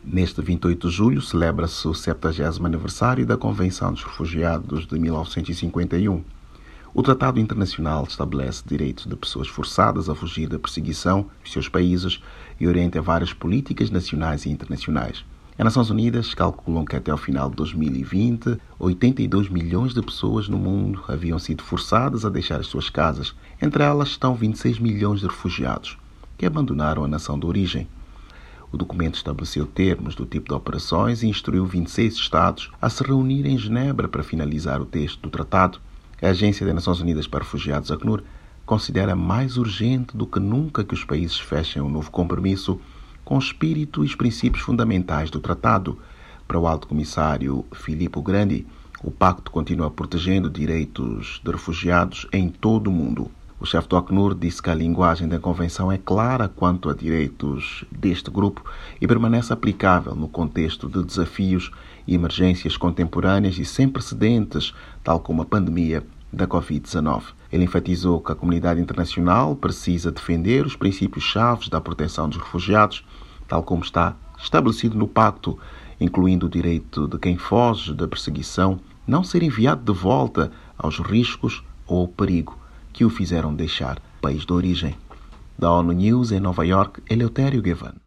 Neste 28 de julho celebra-se o 70º aniversário da Convenção dos Refugiados de 1951. O Tratado Internacional estabelece direitos de pessoas forçadas a fugir da perseguição nos seus países e orienta várias políticas nacionais e internacionais. As Nações Unidas calculam que até o final de 2020, 82 milhões de pessoas no mundo haviam sido forçadas a deixar as suas casas. Entre elas estão 26 milhões de refugiados que abandonaram a nação de origem. O documento estabeleceu termos do tipo de operações e instruiu 26 Estados a se reunirem em Genebra para finalizar o texto do tratado. A Agência das Nações Unidas para Refugiados, ACNUR, considera mais urgente do que nunca que os países fechem um novo compromisso com o espírito e os princípios fundamentais do tratado. Para o Alto Comissário Filippo Grandi, o pacto continua protegendo direitos de refugiados em todo o mundo. O chefe do ACNUR disse que a linguagem da Convenção é clara quanto a direitos deste grupo e permanece aplicável no contexto de desafios e emergências contemporâneas e sem precedentes, tal como a pandemia da Covid-19. Ele enfatizou que a comunidade internacional precisa defender os princípios-chave da proteção dos refugiados, tal como está estabelecido no pacto, incluindo o direito de quem foge da perseguição não ser enviado de volta aos riscos ou ao perigo que o fizeram deixar o país de origem. Da ONU News em Nova York, Eleutério Gavan.